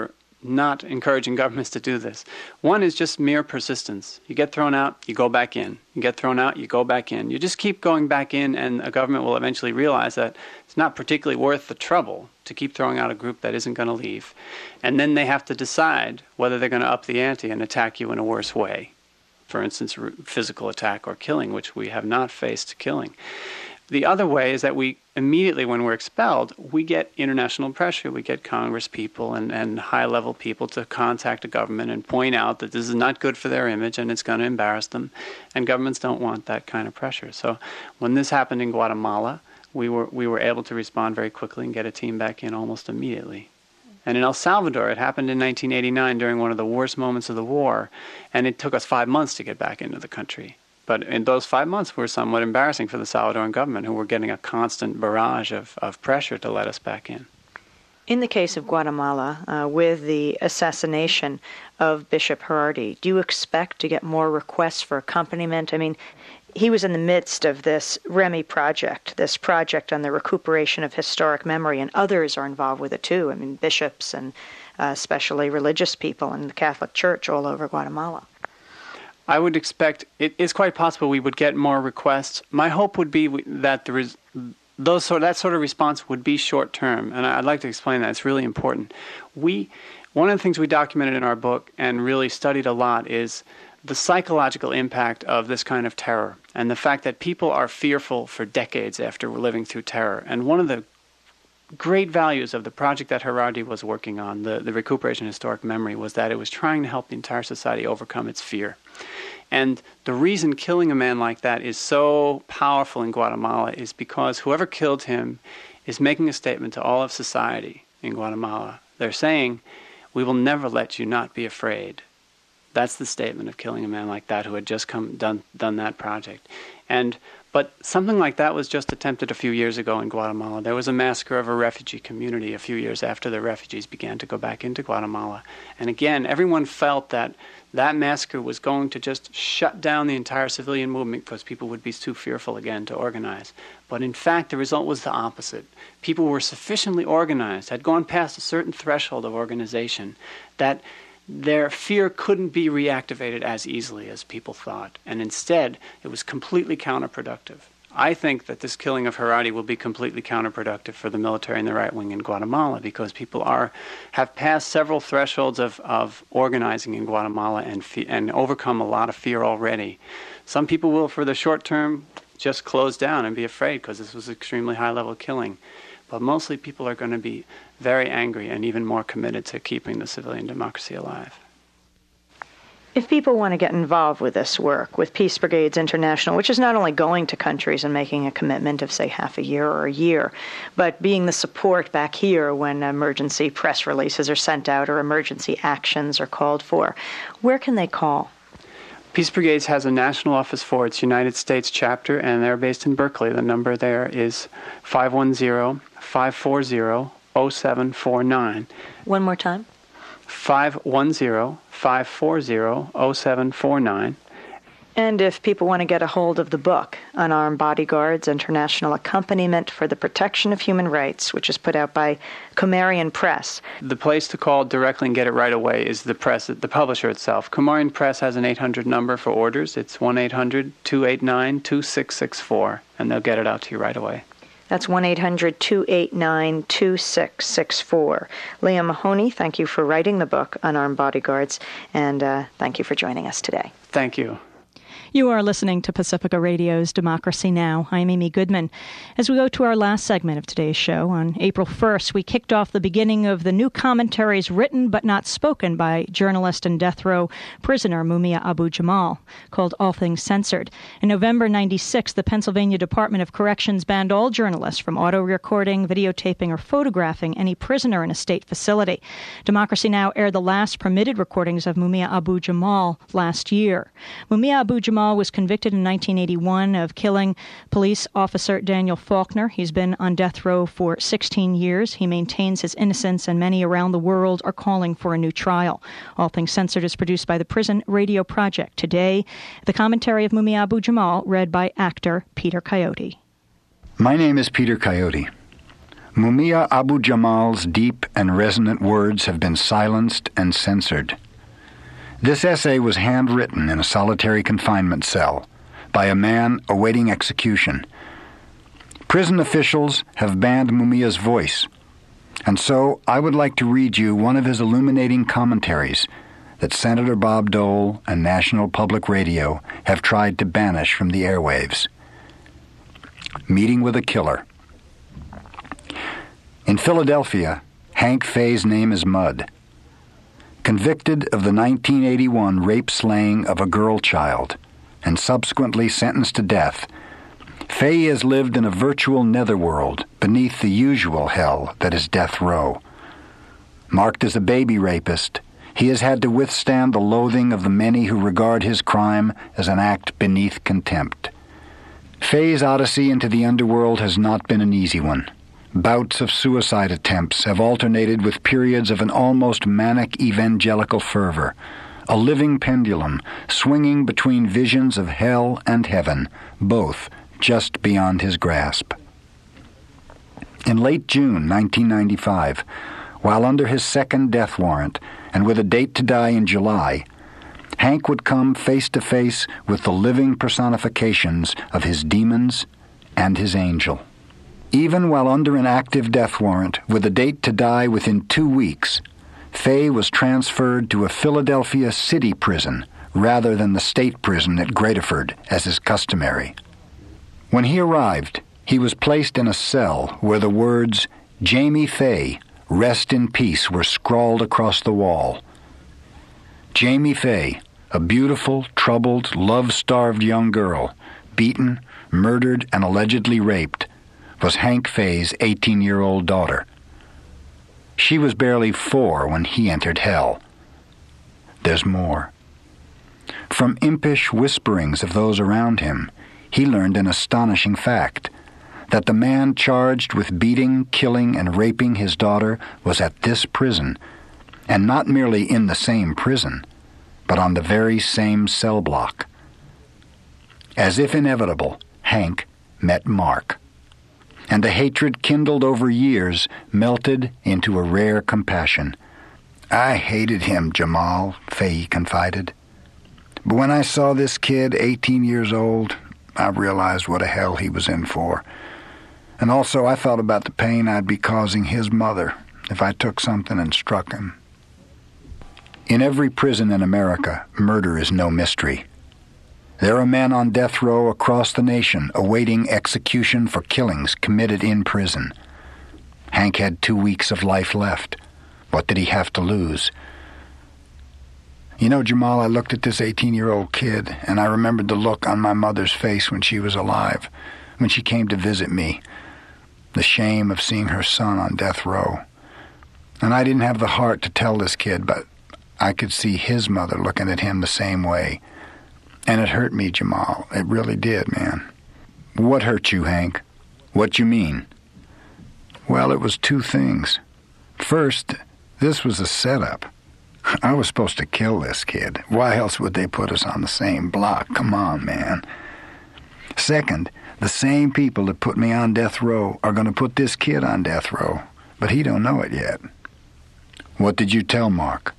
not encouraging governments to do this. One is just mere persistence. You get thrown out, you go back in. You get thrown out, you go back in. You just keep going back in, and a government will eventually realize that it's not particularly worth the trouble to keep throwing out a group that isn't going to leave. And then they have to decide whether they're going to up the ante and attack you in a worse way. For instance, physical attack or killing, which we have not faced killing. The other way is that we immediately, when we're expelled, we get international pressure. We get Congress people and, and high-level people to contact the government and point out that this is not good for their image and it's going to embarrass them. And governments don't want that kind of pressure. So when this happened in Guatemala, we were we were able to respond very quickly and get a team back in almost immediately. And in El Salvador, it happened in nineteen eighty-nine during one of the worst moments of the war, and it took us five months to get back into the country. But in those five months were somewhat embarrassing for the Salvadoran government, who were getting a constant barrage of, of pressure to let us back in. In the case of Guatemala, uh, with the assassination of Bishop Gerardi, do you expect to get more requests for accompaniment? I mean, he was in the midst of this REMI project, this project on the recuperation of historic memory, and others are involved with it too. I mean, bishops and uh, especially religious people in the Catholic Church all over Guatemala. I would expect, it is quite possible we would get more requests. My hope would be that there is, those sort, that sort of response would be short-term, and I'd like to explain that. It's really important. We, one of the things we documented in our book and really studied a lot is the psychological impact of this kind of terror and the fact that people are fearful for decades after living through terror. And one of the great values of the project that Gerardi was working on, the, the Recuperation of Historic Memory, was that it was trying to help the entire society overcome its fear. And the reason killing a man like that is so powerful in Guatemala is because whoever killed him is making a statement to all of society in Guatemala. They're saying, we will never let you not be afraid. That's the statement of killing a man like that who had just come done done that project. And But something like that was just attempted a few years ago in Guatemala. There was a massacre of a refugee community a few years after the refugees began to go back into Guatemala. And again, everyone felt that that massacre was going to just shut down the entire civilian movement because people would be too fearful again to organize. But in fact, the result was the opposite. People were sufficiently organized, had gone past a certain threshold of organization, that their fear couldn't be reactivated as easily as people thought, and instead it was completely counterproductive. I think that this killing of Gerardi will be completely counterproductive for the military and the right wing in Guatemala because people are have passed several thresholds of, of organizing in Guatemala and fe- and overcome a lot of fear already. Some people will, for the short term, just close down and be afraid because this was extremely high-level killing. But mostly people are going to be very angry and even more committed to keeping the civilian democracy alive. If people want to get involved with this work, with Peace Brigades International, which is not only going to countries and making a commitment of, say, half a year or a year, but being the support back here when emergency press releases are sent out or emergency actions are called for, where can they call? Peace Brigades has a national office for its United States chapter, and they're based in Berkeley. The number there is five one zero, five four zero, zero seven four nine. One more time. five one zero, five four zero, zero seven four nine. And if people want to get a hold of the book, Unarmed Bodyguards, International Accompaniment for the Protection of Human Rights, which is put out by Comarian Press. The place to call directly and get it right away is the press, the publisher itself. Comarian Press has an eight hundred number for orders. It's one eight hundred, two eight nine, two six six four, and they'll get it out to you right away. That's one eight hundred, two eight nine, two six six four. Liam Mahoney, thank you for writing the book, Unarmed Bodyguards, and uh, thank you for joining us today. Thank you. You are listening to Pacifica Radio's Democracy Now! I'm Amy Goodman. As we go to our last segment of today's show, on April first, we kicked off the beginning of the new commentaries written but not spoken by journalist and death row prisoner Mumia Abu-Jamal, called All Things Censored. In November ninety-six, the Pennsylvania Department of Corrections banned all journalists from auto-recording, videotaping, or photographing any prisoner in a state facility. Democracy Now! Aired the last permitted recordings of Mumia Abu-Jamal last year. Mumia Abu-Jamal was convicted in nineteen eighty-one of killing police officer Daniel Faulkner. He's been on death row for sixteen years. He maintains his innocence, and many around the world are calling for a new trial. All Things Censored is produced by the Prison Radio Project. Today, the commentary of Mumia Abu-Jamal, read by actor Peter Coyote. My name is Peter Coyote. Mumia Abu Jamal's deep and resonant words have been silenced and censored. This essay was handwritten in a solitary confinement cell by a man awaiting execution. Prison officials have banned Mumia's voice, and so I would like to read you one of his illuminating commentaries that Senator Bob Dole and National Public Radio have tried to banish from the airwaves. Meeting with a Killer. In Philadelphia, Hank Fay's name is Mud. Convicted of the nineteen eighty-one rape slaying of a girl child and subsequently sentenced to death, Fay has lived in a virtual netherworld beneath the usual hell that is death row. Marked as a baby rapist, he has had to withstand the loathing of the many who regard his crime as an act beneath contempt. Fay's odyssey into the underworld has not been an easy one. Bouts of suicide attempts have alternated with periods of an almost manic evangelical fervor, a living pendulum swinging between visions of hell and heaven, both just beyond his grasp. In late June nineteen ninety-five, while under his second death warrant and with a date to die in July, Hank would come face to face with the living personifications of his demons and his angel. Even while under an active death warrant with a date to die within two weeks, Fay was transferred to a Philadelphia city prison rather than the state prison at Graterford, as is customary. When he arrived, he was placed in a cell where the words, "Jamie Fay, rest in peace," were scrawled across the wall. Jamie Fay, a beautiful, troubled, love-starved young girl, beaten, murdered, and allegedly raped, was Hank Fay's eighteen-year-old daughter. She was barely four when he entered hell. There's more. From impish whisperings of those around him, he learned an astonishing fact, that the man charged with beating, killing, and raping his daughter was at this prison, and not merely in the same prison, but on the very same cell block. As if inevitable, Hank met Mark, and the hatred kindled over years melted into a rare compassion. "I hated him, Jamal," Fay confided. "But when I saw this kid, eighteen years old, I realized what a hell he was in for. And also I thought about the pain I'd be causing his mother if I took something and struck him." In every prison in America, murder is no mystery. There are men on death row across the nation awaiting execution for killings committed in prison. Hank had two weeks of life left. What did he have to lose? You know, Jamal, I looked at this eighteen-year-old kid, and I remembered the look on my mother's face when she was alive, when she came to visit me, the shame of seeing her son on death row. And I didn't have the heart to tell this kid, but I could see his mother looking at him the same way. And it hurt me, Jamal. It really did, man. What hurt you, Hank? What you mean? Well, it was two things. First, this was a setup. I was supposed to kill this kid. Why else would they put us on the same block? Come on, man. Second, the same people that put me on death row are going to put this kid on death row, but he don't know it yet. What did you tell Mark?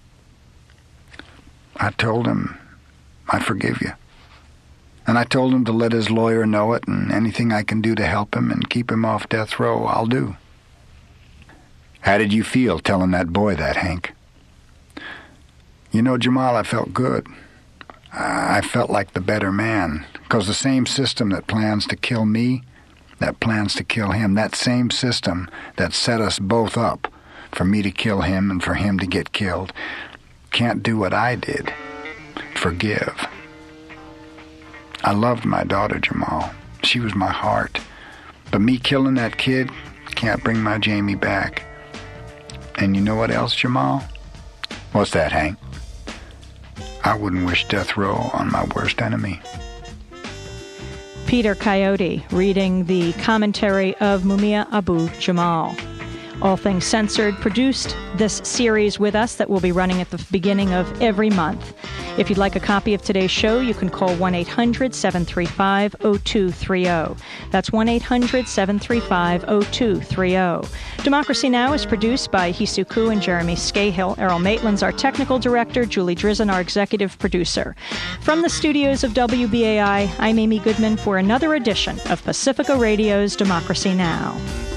I told him I forgive you. And I told him to let his lawyer know it, and anything I can do to help him and keep him off death row, I'll do. How did you feel telling that boy that, Hank? You know, Jamal, I felt good. I felt like the better man, because the same system that plans to kill me, that plans to kill him, that same system that set us both up for me to kill him and for him to get killed, can't do what I did. Forgive. I loved my daughter, Jamal. She was my heart. But me killing that kid can't bring my Jamie back. And you know what else, Jamal? What's that, Hank? I wouldn't wish death row on my worst enemy. Peter Coyote reading the commentary of Mumia Abu Jamal. All Things Censored produced this series with us that will be running at the beginning of every month. If you'd like a copy of today's show, you can call one eight hundred seven three five oh two three oh. That's one eight hundred seven three five oh two three oh. Democracy Now! Is produced by Hisu Ku and Jeremy Scahill. Errol Maitland's our technical director, Julie Drizzen, our executive producer. From the studios of W B A I, I'm Amy Goodman for another edition of Pacifica Radio's Democracy Now!